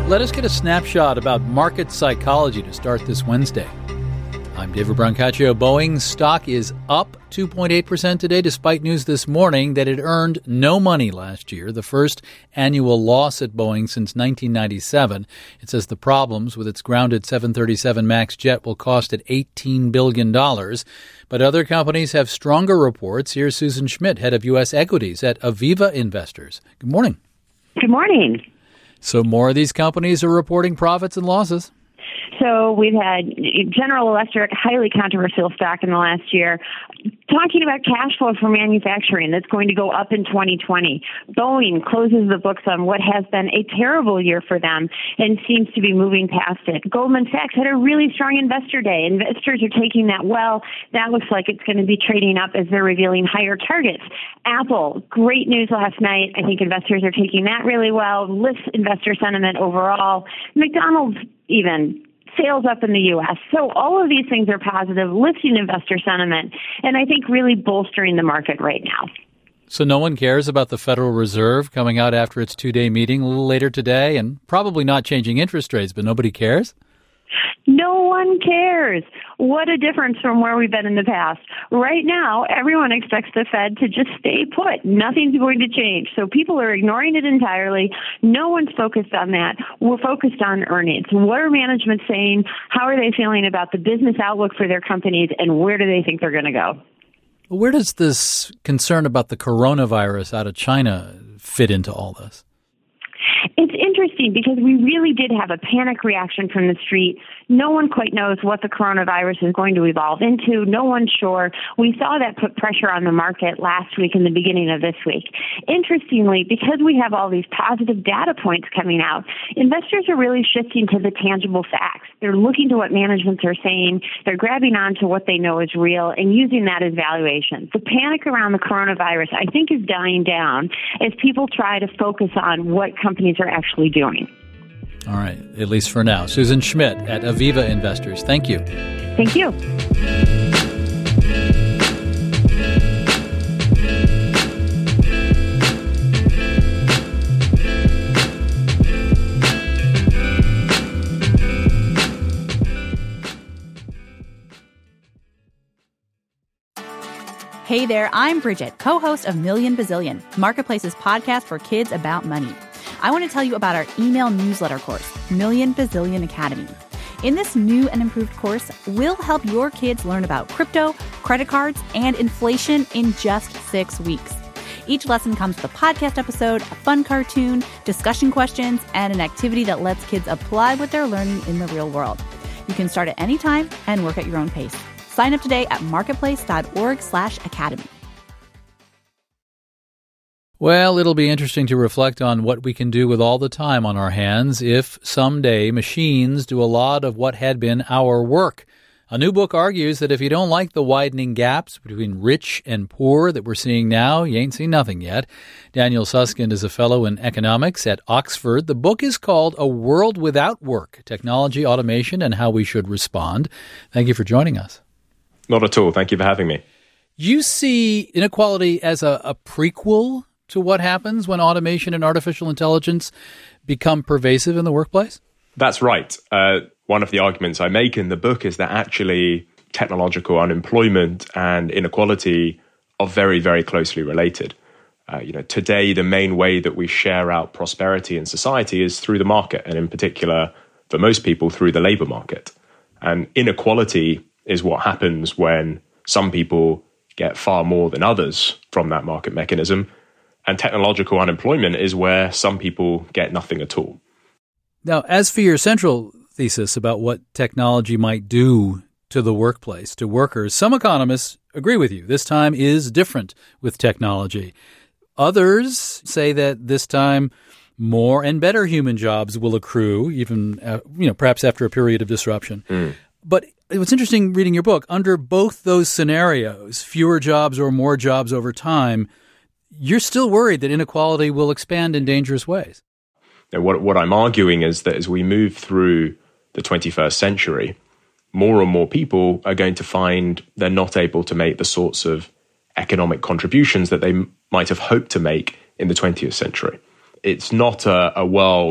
Let us get a snapshot about market psychology to start this Wednesday. I'm David Brancaccio. Boeing's stock is up 2.8% today, despite news this morning that it earned no money last year, the first annual loss at Boeing since 1997. It says the problems with its grounded 737 MAX jet will cost it $18 billion. But other companies have stronger reports. Here's Susan Schmidt, head of U.S. equities at Aviva Investors. Good morning. Good morning. So more of these companies are reporting profits and losses. So we've had General Electric, highly controversial stock in the last year, talking about cash flow for manufacturing that's going to go up in 2020. Boeing closes the books on what has been a terrible year for them and seems to be moving past it. Goldman Sachs had a really strong investor day. Investors are taking that well. That looks like it's going to be trading up as they're revealing higher targets. Apple, great news last night. I think investors are taking that really well. Lifts investor sentiment overall. McDonald's even. Sales up in the U.S. So all of these things are positive, lifting investor sentiment, and I think really bolstering the market right now. So no one cares about the Federal Reserve coming out after its two-day meeting a little later today and probably not changing interest rates, but nobody cares? No one cares. What a difference from where we've been in the past. Right now, everyone expects the Fed to just stay put. Nothing's going to change. So people are ignoring it entirely. No one's focused on that. We're focused on earnings. What are management saying? How are they feeling about the business outlook for their companies, and where do they think they're going to go? Where does this concern about the coronavirus out of China fit into all this? It's interesting because we really did have a panic reaction from the street. No one quite knows what the coronavirus is going to evolve into. No one's sure. We saw that put pressure on the market last week and the beginning of this week. Interestingly, because we have all these positive data points coming out, investors are really shifting to the tangible facts. They're looking to what managements are saying. They're grabbing on to what they know is real and using that as valuation. The panic around the coronavirus, I think, is dying down as people try to focus on what companies are actually doing. All right, at least for now. Susan Schmidt at Aviva Investors. Thank you. Thank you. Hey there, I'm Bridget, co-host of Million Bazillion, Marketplace's podcast for kids about money. I want to tell you about our email newsletter course, Million Bazillion Academy. In this new and improved course, we'll help your kids learn about crypto, credit cards, and inflation in just 6 weeks. Each lesson comes with a podcast episode, a fun cartoon, discussion questions, and an activity that lets kids apply what they're learning in the real world. You can start at any time and work at your own pace. Sign up today at marketplace.org/academy. Well, it'll be interesting to reflect on what we can do with all the time on our hands if someday machines do a lot of what had been our work. A new book argues that if you don't like the widening gaps between rich and poor that we're seeing now, you ain't seen nothing yet. Daniel Susskind is a fellow in economics at Oxford. The book is called A World Without Work, Technology, Automation, and How We Should Respond. Thank you for joining us. Not at all. Thank you for having me. You see inequality as a prequel to what happens when automation and artificial intelligence become pervasive in the workplace? That's right. One of the arguments I make in the book is that actually technological unemployment and inequality are very, very closely related. Today, the main way that we share out prosperity in society is through the market, and in particular, for most people, through the labor market. And inequality is what happens when some people get far more than others from that market mechanism. And technological unemployment is where some people get nothing at all. Now, as for your central thesis about what technology might do to the workplace, to workers, some economists agree with you. This time is different with technology. Others say that this time more and better human jobs will accrue, even perhaps after a period of disruption. But what's interesting reading your book, under both those scenarios, fewer jobs or more jobs over time, you're still worried that inequality will expand in dangerous ways. Now, what I'm arguing is that as we move through the 21st century, more and more people are going to find they're not able to make the sorts of economic contributions that they might have hoped to make in the 20th century. It's not a world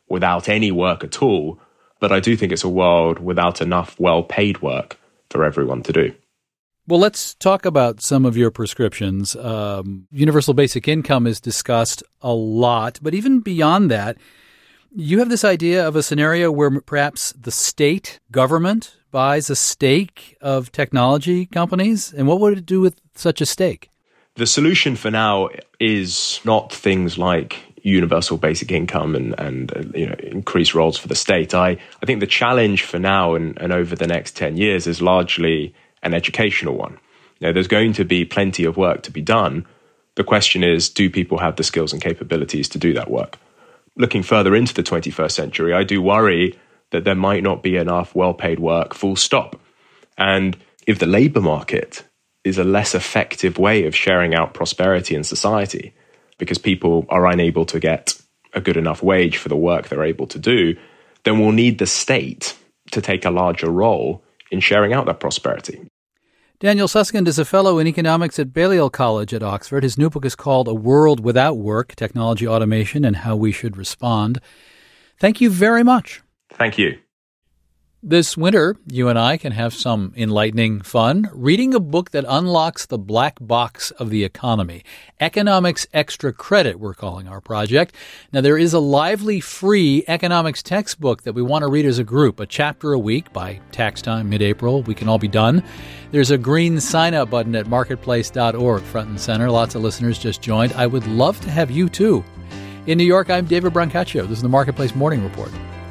without any work at all, but I do think it's a world without enough well-paid work for everyone to do. Well, let's talk about some of your prescriptions. Universal basic income is discussed a lot, but even beyond that, you have this idea of a scenario where perhaps the state government buys a stake of technology companies. And what would it do with such a stake? The solution for now is not things like universal basic income and increased roles for the state. I think the challenge for now and over the next 10 years is largely an educational one. There's going to be plenty of work to be done. The question is, do people have the skills and capabilities to do that work? Looking further into the 21st century, I do worry that there might not be enough well-paid work, full stop. And if the labor market is a less effective way of sharing out prosperity in society, because people are unable to get a good enough wage for the work they're able to do, then we'll need the state to take a larger role in sharing out that prosperity. Daniel Susskind is a fellow in economics at Balliol College at Oxford. His new book is called A World Without Work, Technology, Automation, and How We Should Respond. Thank you very much. Thank you. This winter, you and I can have some enlightening fun reading a book that unlocks the black box of the economy. Economics Extra Credit, we're calling our project. Now, there is a lively, free economics textbook that we want to read as a group, a chapter a week by tax time, mid-April. We can all be done. There's a green sign-up button at marketplace.org, front and center. Lots of listeners just joined. I would love to have you, too. In New York, I'm David Brancaccio. This is the Marketplace Morning Report.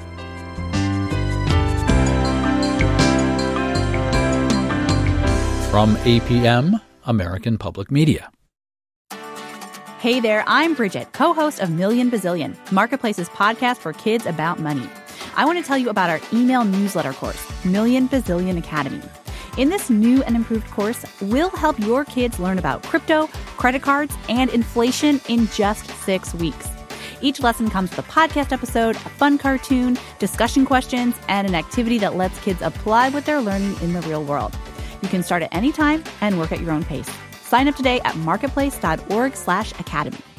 From APM, American Public Media. Hey there, I'm Bridget, co-host of Million Bazillion, Marketplace's podcast for kids about money. I want to tell you about our email newsletter course, Million Bazillion Academy. In this new and improved course, we'll help your kids learn about crypto, credit cards, and inflation in just 6 weeks. Each lesson comes with a podcast episode, a fun cartoon, discussion questions, and an activity that lets kids apply what they're learning in the real world. You can start at any time and work at your own pace. Sign up today at marketplace.org/academy.